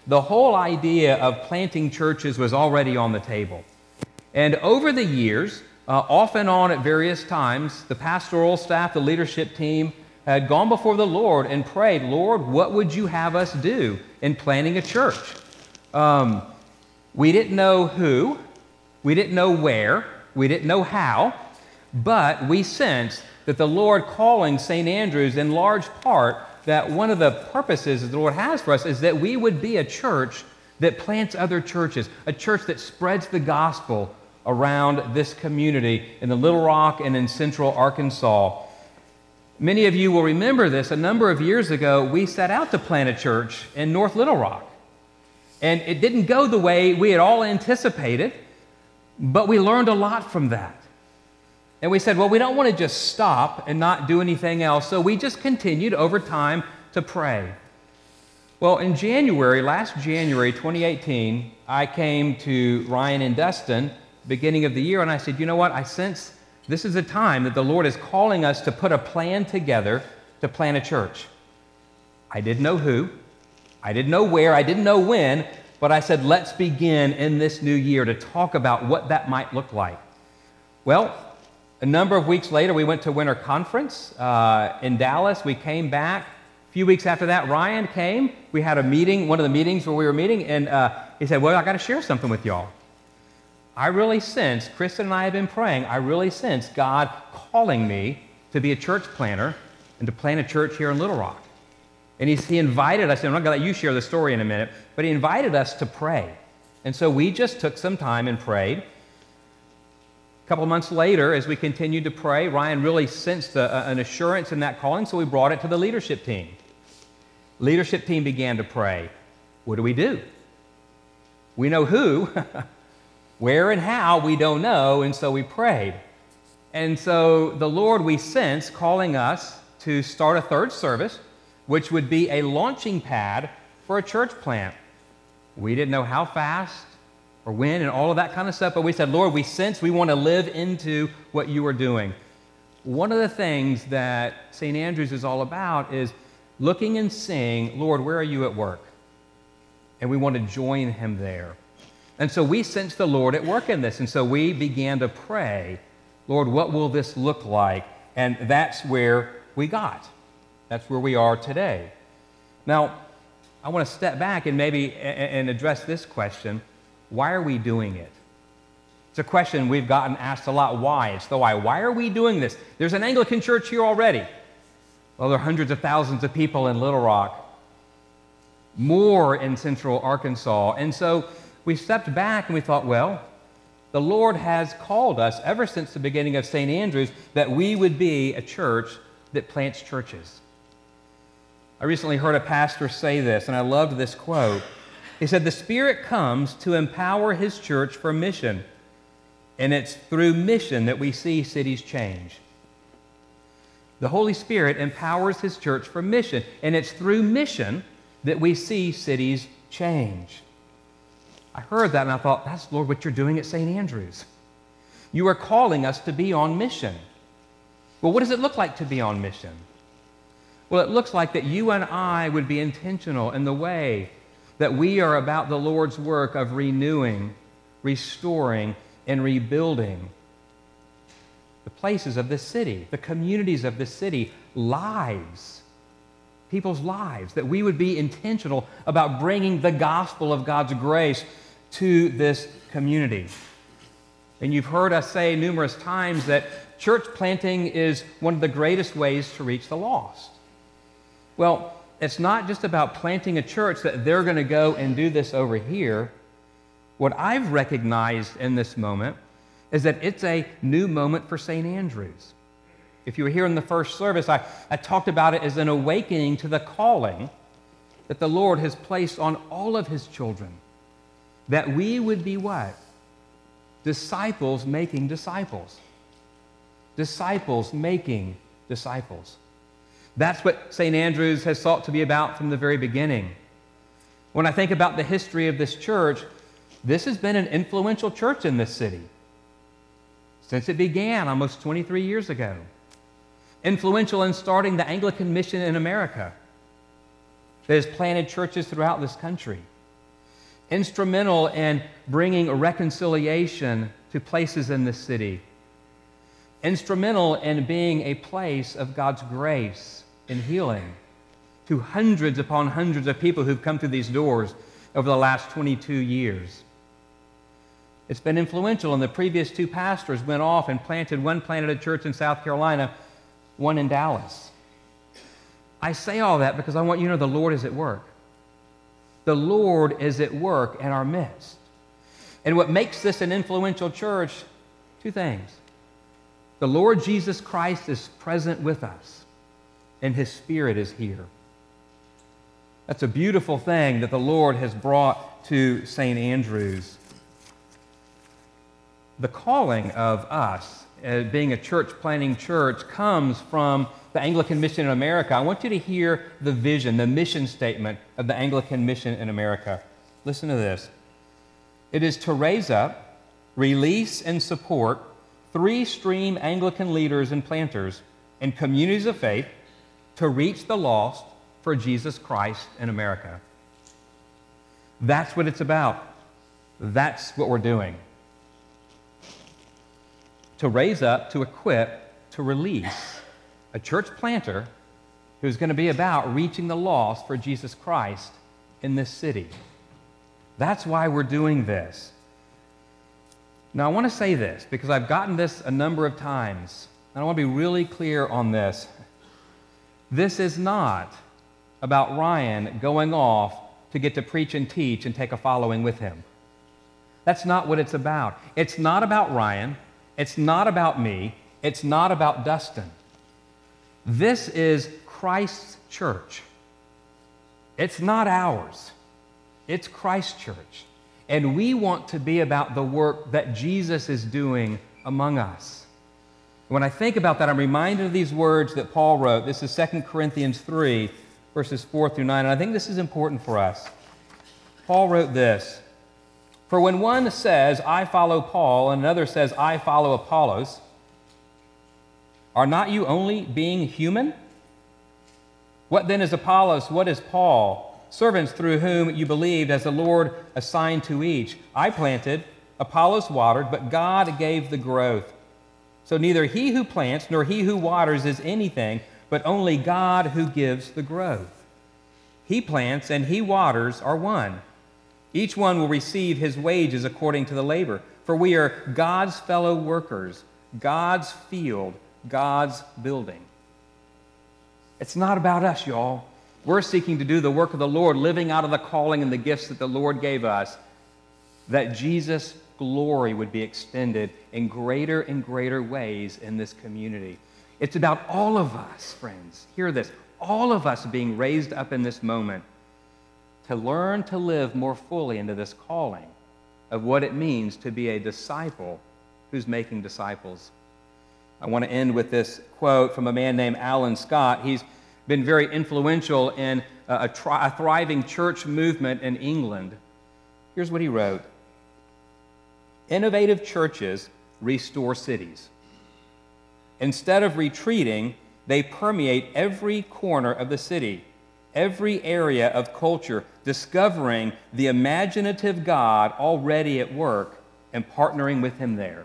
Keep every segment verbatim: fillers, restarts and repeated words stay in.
the whole idea of planting churches was already on the table. And over the years, uh, off and on at various times, the pastoral staff, the leadership team, had gone before the Lord and prayed, Lord, what would you have us do in planting a church? Um, we didn't know who, we didn't know where, we didn't know how, but we sensed that the Lord calling Saint Andrews in large part, that one of the purposes that the Lord has for us is that we would be a church that plants other churches, a church that spreads the gospel around this community in the Little Rock and in central Arkansas. Many of you will remember this. A number of years ago, we set out to plant a church in North Little Rock. And it didn't go the way we had all anticipated, but we learned a lot from that. And we said, well, we don't want to just stop and not do anything else, so we just continued over time to pray. Well, in January, last January twenty eighteen, I came to Ryan and Dustin, beginning of the year, and I said, you know what, I sense this is a time that the Lord is calling us to put a plan together to plant a church. I didn't know who, I didn't know where, I didn't know when, but I said, let's begin in this new year to talk about what that might look like. Well, a number of weeks later, we went to Winter Conference uh, in Dallas. We came back. A few weeks after that, Ryan came. We had a meeting, one of the meetings where we were meeting, and uh, he said, well, I got to share something with y'all. I really sense, Kristen and I have been praying, I really sense God calling me to be a church planter and to plant a church here in Little Rock. And he's, he invited us, and I'm not going to let you share the story in a minute, but he invited us to pray. And so we just took some time and prayed. A couple of months later, as we continued to pray, Ryan really sensed a, an assurance in that calling, so we brought it to the leadership team. Leadership team began to pray. What do we do? We know who, where and how we don't know, and so we prayed. And so the Lord, we sense, calling us to start a third service, which would be a launching pad for a church plant. We didn't know how fast or when and all of that kind of stuff, but we said, Lord, we sense we want to live into what you are doing. One of the things that Saint Andrews is all about is looking and saying, Lord, where are you at work? And we want to join him there. And so we sensed the Lord at work in this, and so we began to pray, Lord, what will this look like? And that's where we got. That's where we are today. Now, I want to step back and maybe and address this question. Why are we doing it? It's a question we've gotten asked a lot. Why? It's the why. Why are we doing this? There's an Anglican church here already. Well, there are hundreds of thousands of people in Little Rock, more in central Arkansas. And so we stepped back and we thought, well, the Lord has called us ever since the beginning of Saint Andrews that we would be a church that plants churches. I recently heard a pastor say this, and I loved this quote. He said, the Spirit comes to empower his church for mission, and it's through mission that we see cities change. The Holy Spirit empowers his church for mission, and it's through mission that we see cities change. I heard that, and I thought, that's, Lord, what you're doing at Saint Andrews. You are calling us to be on mission. Well, what does it look like to be on mission? Well, it looks like that you and I would be intentional in the way that we are about the Lord's work of renewing, restoring, and rebuilding the places of this city, the communities of this city, lives, people's lives, that we would be intentional about bringing the gospel of God's grace to this community. And you've heard us say numerous times that church planting is one of the greatest ways to reach the lost. Well, it's not just about planting a church that they're going to go and do this over here. What I've recognized in this moment is that it's a new moment for Saint Andrews. If you were here in the first service, I, I talked about it as an awakening to the calling that the Lord has placed on all of his children. That we would be what? Disciples making disciples. Disciples making disciples. That's what Saint Andrews has sought to be about from the very beginning. When I think about the history of this church, this has been an influential church in this city since it began almost twenty-three years ago. Influential in starting the Anglican mission in America that has planted churches throughout this country. instrumental in bringing reconciliation to places in the city, instrumental in being a place of God's grace and healing to hundreds upon hundreds of people who've come through these doors over the last twenty-two years. It's been influential, and the previous two pastors went off and planted, one planted a church in South Carolina, one in Dallas. I say all that because I want you to know the Lord is at work. The Lord is at work in our midst. And what makes this an influential church, two things. The Lord Jesus Christ is present with us, and His Spirit is here. That's a beautiful thing that the Lord has brought to Saint Andrews. The calling of us, uh, being a church planting church, comes from the Anglican Mission in America. I want you to hear the vision, the mission statement of the Anglican Mission in America. Listen to this. It is to raise up, release, and support three-stream Anglican leaders and planters in communities of faith to reach the lost for Jesus Christ in America. That's what it's about. That's what we're doing. To raise up, to equip, to release a church planter who's going to be about reaching the lost for Jesus Christ in this city. That's why we're doing this. Now, I want to say this because I've gotten this a number of times, and I want to be really clear on this. This is not about Ryan going off to get to preach and teach and take a following with him. That's not what it's about. It's not about Ryan. It's not about me. It's not about Dustin. This is Christ's church. It's not ours. It's Christ's church. And we want to be about the work that Jesus is doing among us. When I think about that, I'm reminded of these words that Paul wrote. This is Second Corinthians three, verses four through nine, and I think this is important for us. Paul wrote this, "For when one says, 'I follow Paul,' and another says, 'I follow Apollos,' are not you only being human? What then is Apollos? What is Paul? Servants through whom you believed, as the Lord assigned to each. I planted, Apollos watered, but God gave the growth. So neither he who plants nor he who waters is anything, but only God who gives the growth. He plants and he waters are one. Each one will receive his wages according to the labor. For we are God's fellow workers, God's field, God's building." It's not about us, y'all. We're seeking to do the work of the Lord, living out of the calling and the gifts that the Lord gave us, that Jesus' glory would be extended in greater and greater ways in this community. It's about all of us, friends. Hear this. All of us being raised up in this moment to learn to live more fully into this calling of what it means to be a disciple who's making disciples. I want to end with this quote from a man named Alan Scott. He's been very influential in a, tri- a thriving church movement in England. Here's what he wrote. "Innovative churches restore cities. Instead of retreating, they permeate every corner of the city, every area of culture, discovering the imaginative God already at work and partnering with Him there."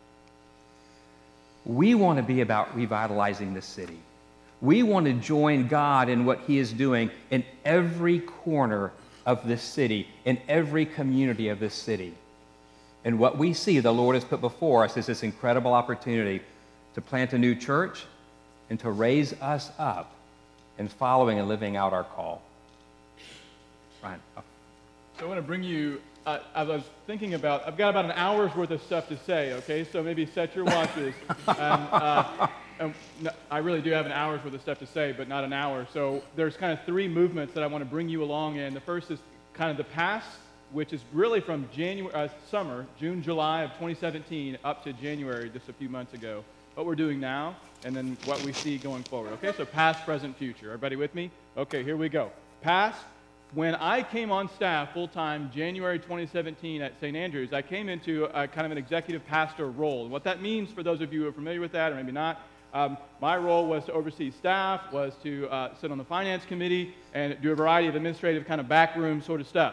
We want to be about revitalizing this city. We want to join God in what He is doing in every corner of this city, in every community of this city. And what we see the Lord has put before us is this incredible opportunity to plant a new church and to raise us up in following and living out our call. Ryan. Oh. So I want to bring you, uh, as I was thinking about, I've got about an hour's worth of stuff to say, okay? So maybe set your watches. and, uh, and no, I really do have an hour's worth of stuff to say, but not an hour. So there's kind of three movements that I want to bring you along in. The first is kind of the past, which is really from January, uh, summer, June, July of twenty seventeen up to January, just a few months ago. What we're doing now, and then what we see going forward. Okay, so past, present, future. Everybody with me? Okay, here we go. Past, when I came on staff full-time January twenty seventeen at Saint Andrews, I came into a kind of an executive pastor role. And what that means, for those of you who are familiar with that, or maybe not, um, my role was to oversee staff, was to uh, sit on the finance committee, and do a variety of administrative kind of backroom sort of stuff.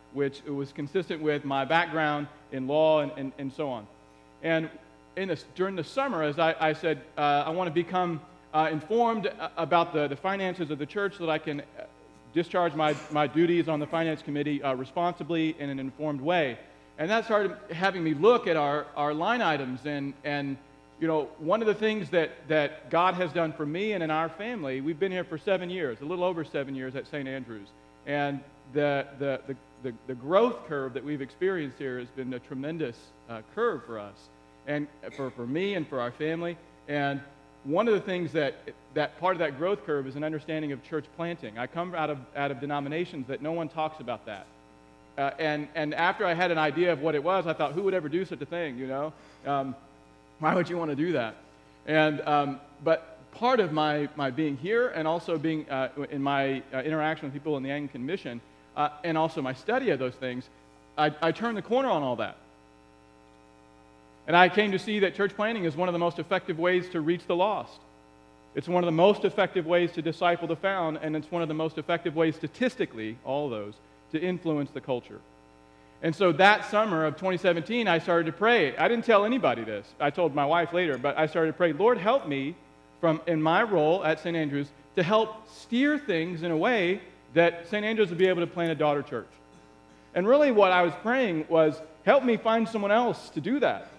which was consistent with my background in law and, and, and so on. And in this, during the summer, as I, I said, uh, I want to become uh, informed about the, the finances of the church so that I can discharge my, my duties on the finance committee uh, responsibly in an informed way. And that started having me look at our, our line items. And, and, you know, one of the things that, that God has done for me and in our family, we've been here for seven years, a little over seven years at Saint Andrews. And the, the, the, the, the growth curve that we've experienced here has been a tremendous uh, curve for us, and for, for me and for our family. And one of the things that, that part of that growth curve is an understanding of church planting. I come out of, out of denominations that no one talks about that. Uh, and, and after I had an idea of what it was, I thought, who would ever do such a thing, you know? Um, why would you want to do that? And, um, but part of my, my being here and also being uh, in my uh, interaction with people in the Anglican Mission uh, and also my study of those things, I, I turned the corner on all that. And I came to see that church planting is one of the most effective ways to reach the lost. It's one of the most effective ways to disciple the found, and it's one of the most effective ways statistically, all of those, to influence the culture. And so that summer of twenty seventeen, I started to pray. I didn't tell anybody this. I told my wife later, but I started to pray, Lord, help me from in my role at Saint Andrews to help steer things in a way that Saint Andrews would be able to plant a daughter church. And really what I was praying was, help me find someone else to do that.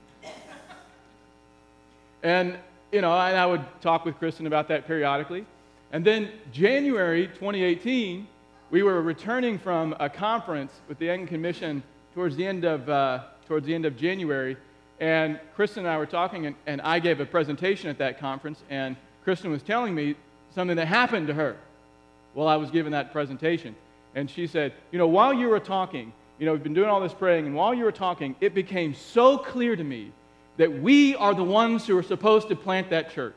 And, you know, and I would talk with Kristen about that periodically. And then January twenty eighteen, we were returning from a conference with the Anglican Mission towards the end of, uh, towards the end of January. And Kristen and I were talking, and, and I gave a presentation at that conference, and Kristen was telling me something that happened to her while I was giving that presentation. And she said, you know, while you were talking, you know, we've been doing all this praying, and while you were talking, it became so clear to me that we are the ones who are supposed to plant that church.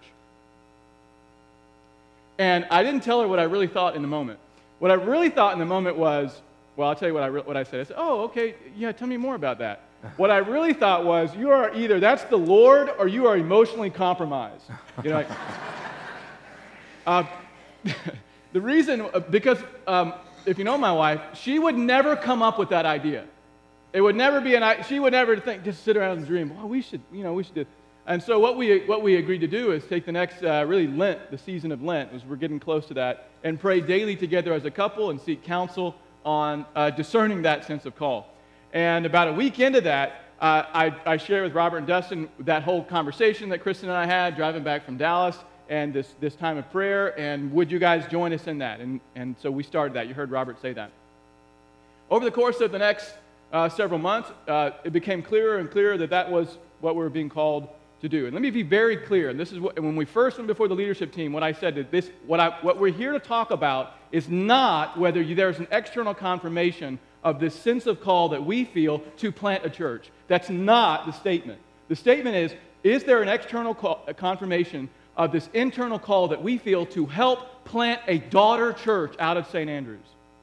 And I didn't tell her what I really thought in the moment. What I really thought in the moment was, well, I'll tell you what I, re- what I said. I said, oh, okay, yeah, tell me more about that. What I really thought was, you are either that's the Lord or you are emotionally compromised. You know, like, uh, the reason, because um, if you know my wife, she would never come up with that idea. It would never be an, she would never think, just sit around and dream, well, we should, you know, we should do. And so what we, what we agreed to do is take the next, uh, really Lent, the season of Lent, as we're getting close to that, and pray daily together as a couple and seek counsel on uh, discerning that sense of call. And about a week into that, uh, I, I shared with Robert and Dustin that whole conversation that Kristen and I had driving back from Dallas, and this, this time of prayer, and would you guys join us in that? And, and so we started that. You heard Robert say that. Over the course of the next uh, several months, uh, it became clearer and clearer that that was what we were being called to do. And let me be very clear, and this is what, when we first went before the leadership team, what I said that this, what, I, what we're here to talk about is not whether you, there's an external confirmation of this sense of call that we feel to plant a church. That's not the statement. The statement is, is there an external call, a confirmation of this internal call that we feel to help plant a daughter church out of Saint Andrews?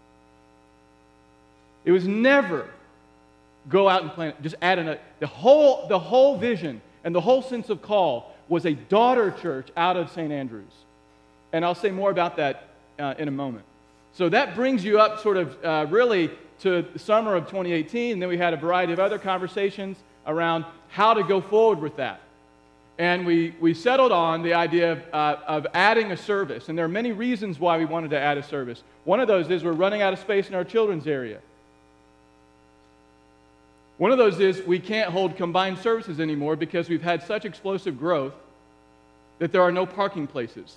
It was never go out and plant, just add in a, the whole, the whole vision and the whole sense of call was a daughter church out of Saint Andrews. And I'll say more about that uh, in a moment. So that brings you up sort of uh, really to the summer of twenty eighteen, and then we had a variety of other conversations around how to go forward with that. And we, we settled on the idea of, uh, of adding a service, and there are many reasons why we wanted to add a service. One of those is we're running out of space in our children's area. One of those is we can't hold combined services anymore because we've had such explosive growth that there are no parking places.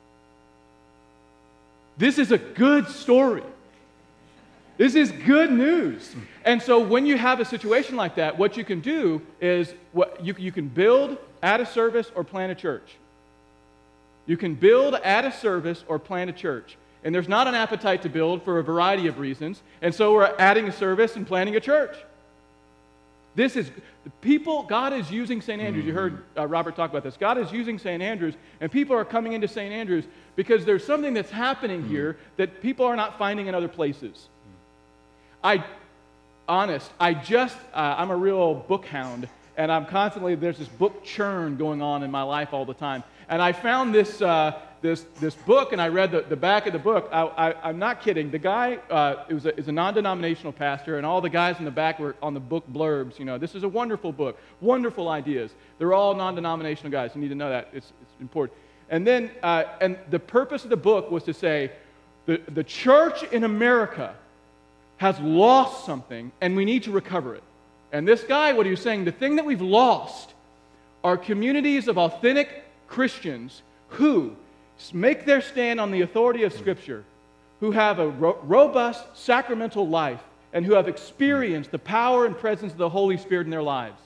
This is a good story. This is good news. And so when you have a situation like that, what you can do is what you, you can build, add a service, or plant a church. You can build, add a service, or plant a church. And there's not an appetite to build for a variety of reasons. And so we're adding a service and planting a church. This is, the people, God is using Saint Andrews. You heard uh, Robert talk about this. God is using Saint Andrews, and people are coming into Saint Andrews because there's something that's happening here that people are not finding in other places. I, honest, I just, uh, I'm a real book hound, and I'm constantly, there's this book churn going on in my life all the time. And I found this, uh, this this book, and I read the, the back of the book. I, I, I'm not kidding. The guy uh, it was a, is a non-denominational pastor, and all the guys in the back were on the book blurbs. You know, this is a wonderful book, wonderful ideas. They're all non-denominational guys. You need to know that. It's, it's important. And then, uh, and the purpose of the book was to say, the, the church in America has lost something, and we need to recover it. And this guy, what he was saying, the thing that we've lost are communities of authentic Christians who make their stand on the authority of Scripture, who have a ro- robust sacramental life, and who have experienced the power and presence of the Holy Spirit in their lives.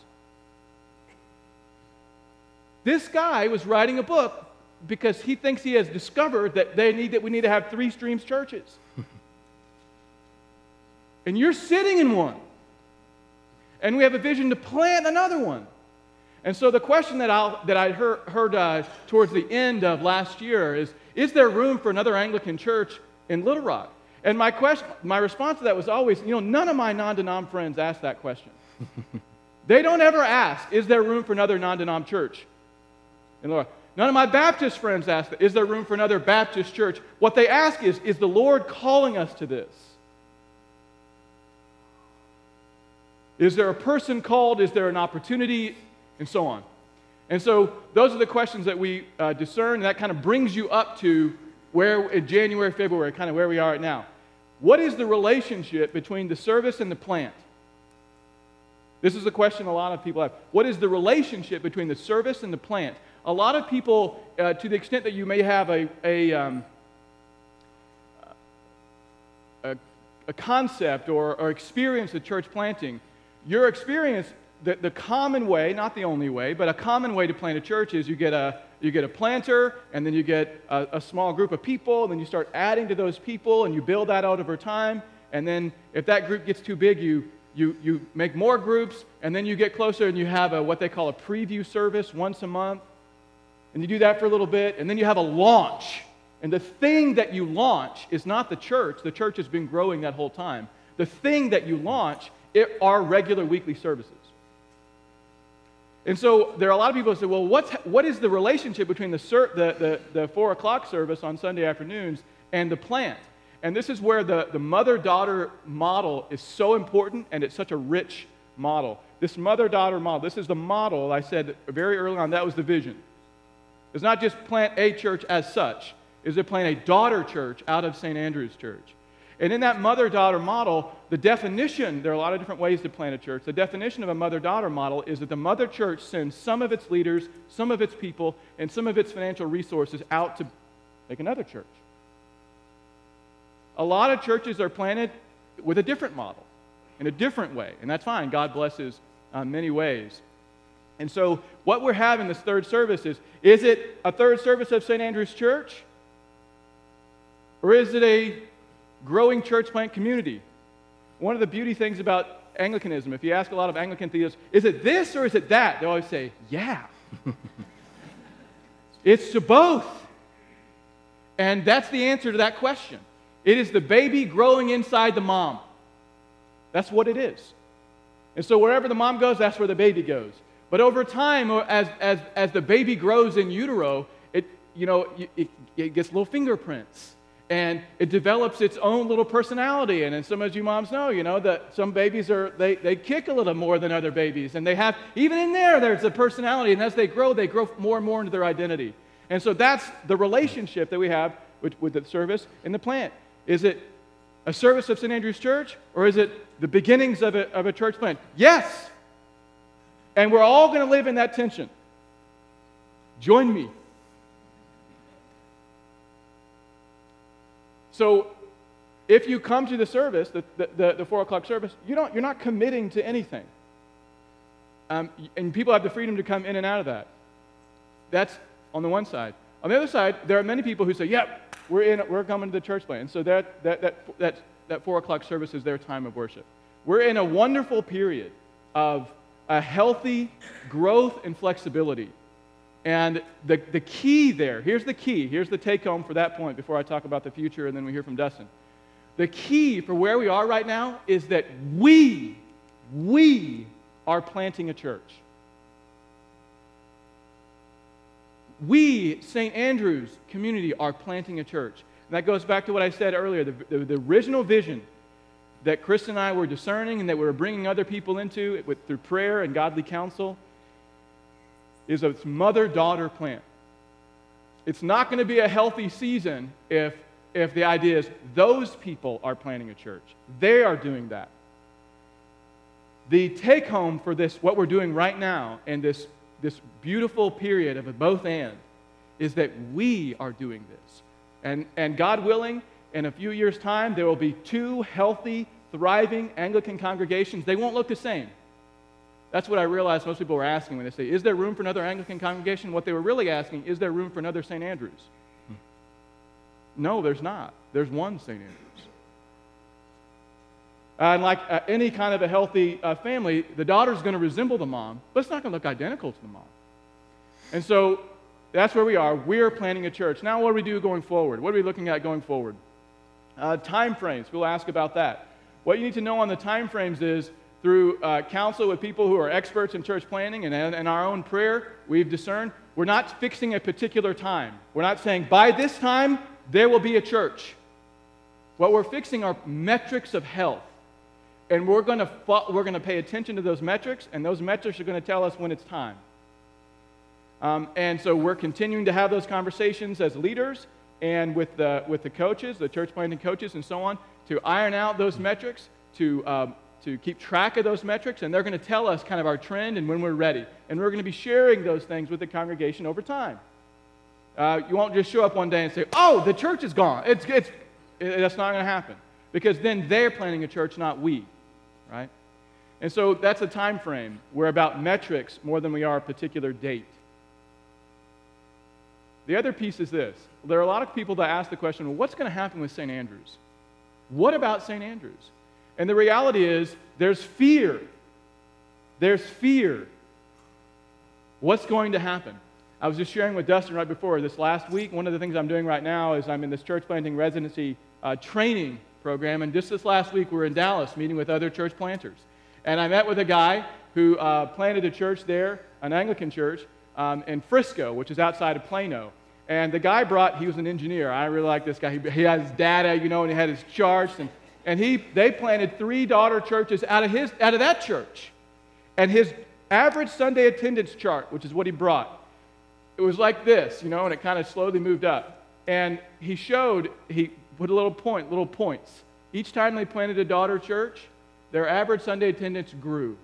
This guy was writing a book because he thinks he has discovered that they need that we need to have three streams churches. And you're sitting in one. And we have a vision to plant another one. And so the question that, I'll, that I heard, heard uh, towards the end of last year is, is there room for another Anglican church in Little Rock? And my question, my response to that was always, you know, none of my non-denom friends ask that question. They don't ever ask, is there room for another non-denom church in Little Rock? None of my Baptist friends ask that, is there room for another Baptist church? What they ask is, is the Lord calling us to this? Is there a person called? Is there an opportunity? And so on. And so those are the questions that we uh, discern, and that kind of brings you up to where in January, February, kind of where we are right now. What is the relationship between the service and the plant? This is a question a lot of people have. What is the relationship between the service and the plant? A lot of people, uh, to the extent that you may have a, a, um, a, a concept or, or experience of church planting, your experience, the, the common way, not the only way, but a common way to plant a church is you get a, you get a planter, and then you get a, a small group of people, and then you start adding to those people, and you build that out over time, and then if that group gets too big, you You, you make more groups, and then you get closer and you have a, what they call a preview service once a month. And you do that for a little bit, and then you have a launch. And the thing that you launch is not the church. The church has been growing that whole time. The thing that you launch it are regular weekly services. And so there are a lot of people who say, well, what's, what is the relationship between the, ser- the, the, the four o'clock service on Sunday afternoons and the plant? And this is where the, the mother-daughter model is so important, and it's such a rich model. This mother-daughter model, this is the model I said very early on, that was the vision. It's not just plant a church as such. It's to plant a daughter church out of Saint Andrew's Church. And in that mother-daughter model, the definition, there are a lot of different ways to plant a church. The definition of a mother-daughter model is that the mother church sends some of its leaders, some of its people, and some of its financial resources out to make another church. A lot of churches are planted with a different model, in a different way, and that's fine. God blesses uh, many ways. And so what we're having this third service is, is it a third service of Saint Andrew's Church? Or is it a growing church plant community? One of the beauty things about Anglicanism, if you ask a lot of Anglican theologians, is it this or is it that? They always say, yeah. It's to both. And that's the answer to that question. It is the baby growing inside the mom. That's what it is. And so wherever the mom goes, that's where the baby goes. But over time, as, as, as the baby grows in utero, it, you know, it, it gets little fingerprints. And it develops its own little personality. And as some of you moms know, you know, that some babies are, they, they kick a little more than other babies. And they have, even in there, there's a personality. And as they grow, they grow more and more into their identity. And so that's the relationship that we have with, with the service and the plant. Is it a service of Saint Andrew's Church, or is it the beginnings of a, of a church plant? Yes! And we're all going to live in that tension. Join me. So, if you come to the service, the, the, the, the four o'clock service, you don't, you're not committing to anything. Um, and people have the freedom to come in and out of that. That's on the one side. On the other side, there are many people who say, yep, we're in, we're coming to the church plant. And so that, that, that, that, that four o'clock service is their time of worship. We're in a wonderful period of a healthy growth and flexibility. And the, the key there, here's the key, here's the take-home for that point before I talk about the future and then we hear from Dustin. The key for where we are right now is that we, we are planting a church. we, Saint Andrew's community, are planting a church. And that goes back to what I said earlier, the, the, the original vision that Chris and I were discerning and that we were bringing other people into with, through prayer and godly counsel is a mother-daughter plant. It's not going to be a healthy season if, if the idea is those people are planting a church. They are doing that. The take-home for this, what we're doing right now, and this, this beautiful period of a both and, is that we are doing this. And, and God willing, in a few years' time, there will be two healthy, thriving Anglican congregations. They won't look the same. That's what I realized most people were asking when they say, is there room for another Anglican congregation? What they were really asking, is there room for another Saint Andrews? Hmm. No, there's not. There's one Saint Andrews. Uh, and like uh, any kind of a healthy uh, family, the daughter's going to resemble the mom, but it's not going to look identical to the mom. And so that's where we are. We're planning a church. Now what do we do going forward? What are we looking at going forward? Uh, time frames. We'll ask about that. What you need to know on the time frames is through uh, counsel with people who are experts in church planning and in our own prayer, we've discerned we're not fixing a particular time. We're not saying by this time there will be a church. What we're fixing are metrics of health. And we're going to we're going to pay attention to those metrics, and those metrics are going to tell us when it's time. Um, and so we're continuing to have those conversations as leaders and with the with the coaches, the church planting coaches, and so on, to iron out those metrics, to um, to keep track of those metrics, and they're going to tell us kind of our trend and when we're ready. And we're going to be sharing those things with the congregation over time. Uh, you won't just show up one day and say, "Oh, the church is gone." It's it's it, that's not going to happen, because then they're planning a church, not we. Right? And so that's a time frame. We're about metrics more than we are a particular date. The other piece is this. There are a lot of people that ask the question, well, what's going to happen with Saint Andrews? What about Saint Andrews? And the reality is there's fear. There's fear. What's going to happen? I was just sharing with Dustin right before this last week. One of the things I'm doing right now is I'm in this church planting residency uh, training program, and just this last week we were in Dallas meeting with other church planters. And I met with a guy who uh, planted a church there, an Anglican church, um, in Frisco, which is outside of Plano. And the guy brought, he was an engineer. I really like this guy. He, he has data, you know, and he had his charts. And, and he they planted three daughter churches out of, his, out of that church. And his average Sunday attendance chart, which is what he brought, it was like this, you know, and it kind of slowly moved up. And he showed, he put a little point, little points. Each time they planted a daughter church, their average Sunday attendance grew.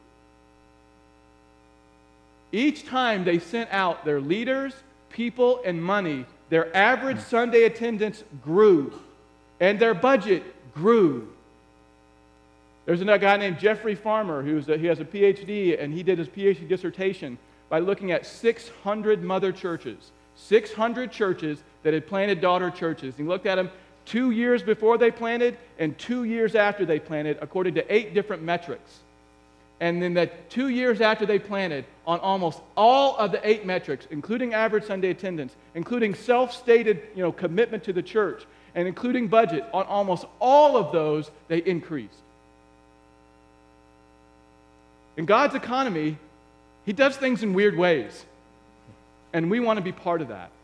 Each time they sent out their leaders, people, and money, their average Sunday attendance grew, and their budget grew. There's another guy named Jeffrey Farmer, who's a, he has a P H D, and he did his P H D dissertation by looking at six hundred mother churches, six hundred churches that had planted daughter churches. He looked at them two years before they planted and two years after they planted, according to eight different metrics. And then the two years after they planted, on almost all of the eight metrics, including average Sunday attendance, including self-stated, you know, commitment to the church, and including budget, on almost all of those, they increased. In God's economy, He does things in weird ways, and we want to be part of that.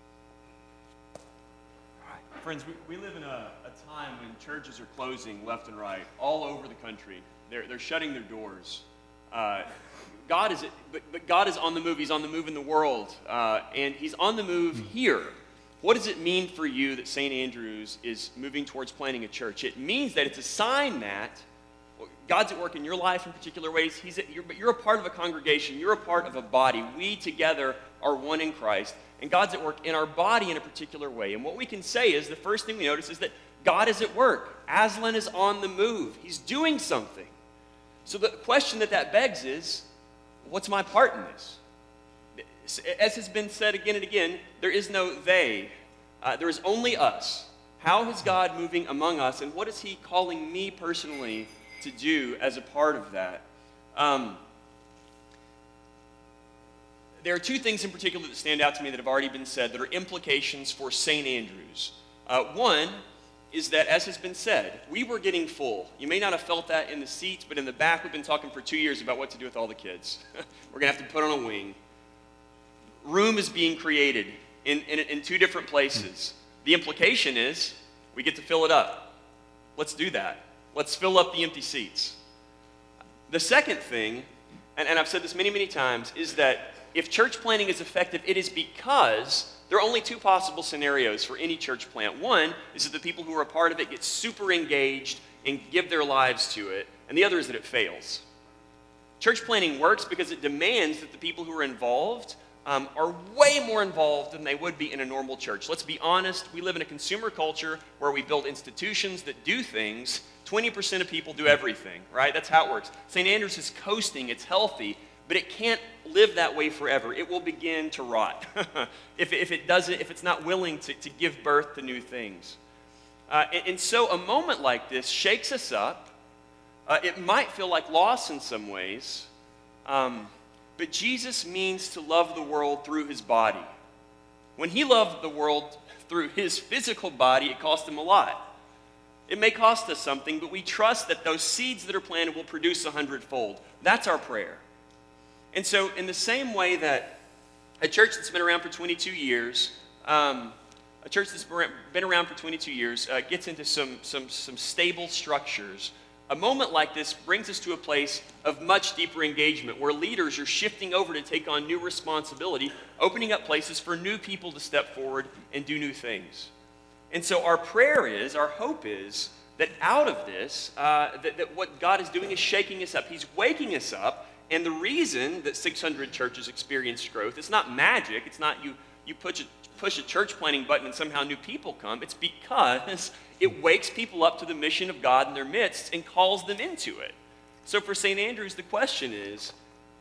Friends, we, we live in a, a time when churches are closing left and right all over the country. They're, they're shutting their doors. Uh, God is, but, but God is on the move. He's on the move in the world, uh, and He's on the move here. What does it mean for you that Saint Andrews is moving towards planting a church? It means that it's a sign that God's at work in your life in particular ways. He's at, you're, but you're a part of a congregation. You're a part of a body. We together are one in Christ. And God's at work in our body in a particular way. And what we can say is, the first thing we notice is that God is at work. Aslan is on the move. He's doing something. So the question that that begs is, what's my part in this? As has been said again and again, there is no they. Uh, there is only us. How is God moving among us? And what is He calling me personally to do as a part of that? Um, There are two things in particular that stand out to me that have already been said that are implications for Saint Andrews. Uh, one is that, as has been said, we were getting full. You may not have felt that in the seats, but in the back we've been talking for two years about what to do with all the kids. We're going to have to put on a wing. room is being created in, in, in two different places. The implication is we get to fill it up. Let's do that. Let's fill up the empty seats. The second thing, and, and I've said this many, many times, is that if church planting is effective, it is because there are only two possible scenarios for any church plant. One is that the people who are a part of it get super engaged and give their lives to it, and the other is that it fails. Church planting works because it demands that the people who are involved um, are way more involved than they would be in a normal church. Let's be honest, we live in a consumer culture where we build institutions that do things. twenty percent of people do everything, right? That's how it works. Saint Andrews is coasting, it's healthy, but it can't live that way forever. It will begin to rot if, if it doesn't, if it's not willing to, to give birth to new things. Uh, and, and so a moment like this shakes us up. Uh, it might feel like loss in some ways, um, but Jesus means to love the world through his body. When he loved the world through his physical body, it cost him a lot. It may cost us something, but we trust that those seeds that are planted will produce a hundredfold. That's our prayer. And so in the same way that a church that's been around for twenty-two years, um, a church that's been around for twenty-two years uh, gets into some, some, some stable structures, a moment like this brings us to a place of much deeper engagement where leaders are shifting over to take on new responsibility, opening up places for new people to step forward and do new things. And so our prayer is, our hope is, that out of this, uh, that, that what God is doing is shaking us up. He's waking us up, and the reason that six hundred churches experienced growth, it's not magic, it's not you, you push, a, push a church planting button and somehow new people come. It's because it wakes people up to the mission of God in their midst and calls them into it. So for Saint Andrews, the question is,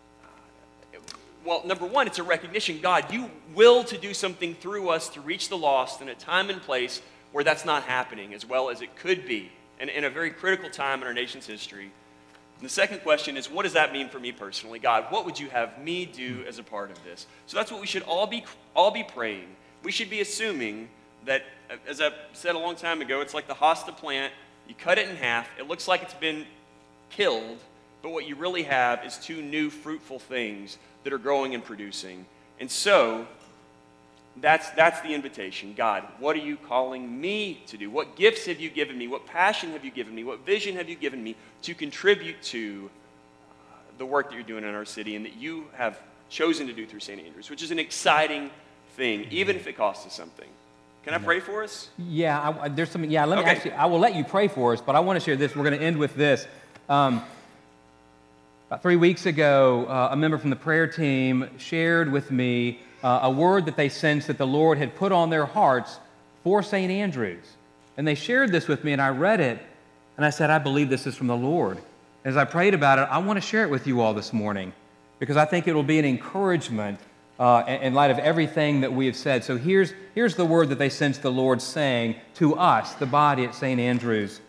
well, number one, it's a recognition, God, you will to do something through us to reach the lost in a time and place where that's not happening as well as it could be, and in a very critical time in our nation's history. And the second question is, what does that mean for me personally? God, what would you have me do as a part of this? So that's what we should all be, all be praying. We should be assuming that, as I said a long time ago, it's like the hosta plant. You cut it in half. It looks like it's been killed, but what you really have is two new fruitful things that are growing and producing. And so that's, that's the invitation. God, what are you calling me to do? What gifts have you given me? What passion have you given me? What vision have you given me to contribute to the work that you're doing in our city and that you have chosen to do through Saint Andrews, which is an exciting thing, even if it costs us something. Can I pray for us? Yeah, I, there's something. Yeah, let me Okay. actually, I will let you pray for us, but I want to share this. We're going to end with this. Um, about three weeks ago, uh, a member from the prayer team shared with me uh, a word that they sensed that the Lord had put on their hearts for Saint Andrews. And they shared this with me, and I read it, and I said, I believe this is from the Lord. As I prayed about it, I want to share it with you all this morning because I think it will be an encouragement Uh, in light of everything that we have said. So here's, here's the word that they sense the Lord saying to us, the body at Saint Andrews.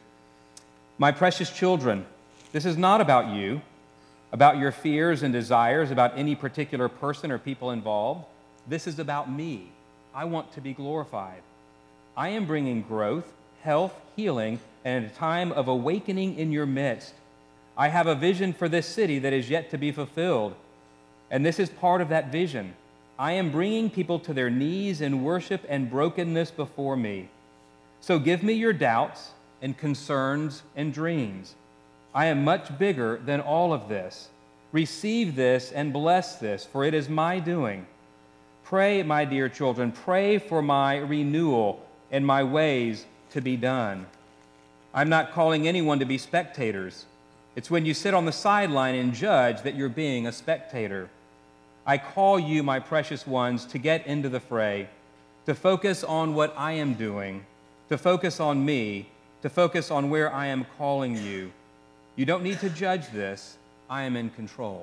My precious children, this is not about you, about your fears and desires, about any particular person or people involved. This is about me. I want to be glorified. I am bringing growth, health, healing, and a time of awakening in your midst. I have a vision for this city that is yet to be fulfilled. And this is part of that vision. I am bringing people to their knees in worship and brokenness before me. So give me your doubts and concerns and dreams. I am much bigger than all of this. Receive this and bless this, for it is my doing. Pray, my dear children, pray for my renewal and my ways to be done. I'm not calling anyone to be spectators. It's when you sit on the sideline and judge that you're being a spectator. I call you, my precious ones, to get into the fray, to focus on what I am doing, to focus on me, to focus on where I am calling you. You don't need to judge this. I am in control.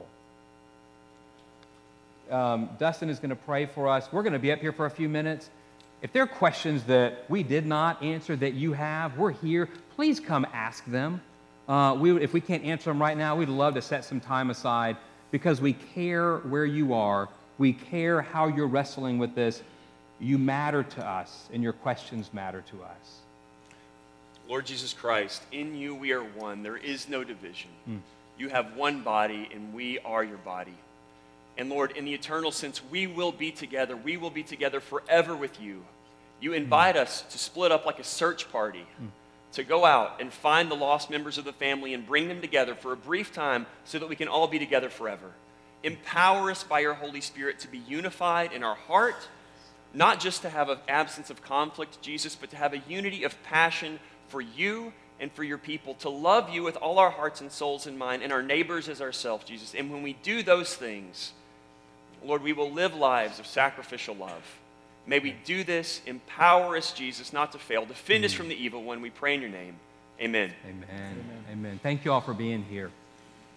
Um, Dustin is going to pray for us. We're going to be up here for a few minutes. If there are questions that we did not answer that you have, we're here. Please come ask them. Uh, we, if we can't answer them right now, we'd love to set some time aside because we care where you are. We care how you're wrestling with this. You matter to us, and your questions matter to us. Lord Jesus Christ, in you we are one. There is no division. Mm. You have one body, and we are your body. And Lord, in the eternal sense, we will be together. We will be together forever with you. You invite us to split up like a search party, to go out and find the lost members of the family and bring them together for a brief time so that we can all be together forever. Empower us by your Holy Spirit to be unified in our heart, not just to have an absence of conflict, Jesus, but to have a unity of passion for you and for your people, to love you with all our hearts and souls and mind, and our neighbors as ourselves, Jesus. And when we do those things, Lord, we will live lives of sacrificial love. May we do this. Empower us, Jesus, not to fail. Defend us from the evil one. We pray in your name. Amen. Amen. Amen. Amen. Thank you all for being here.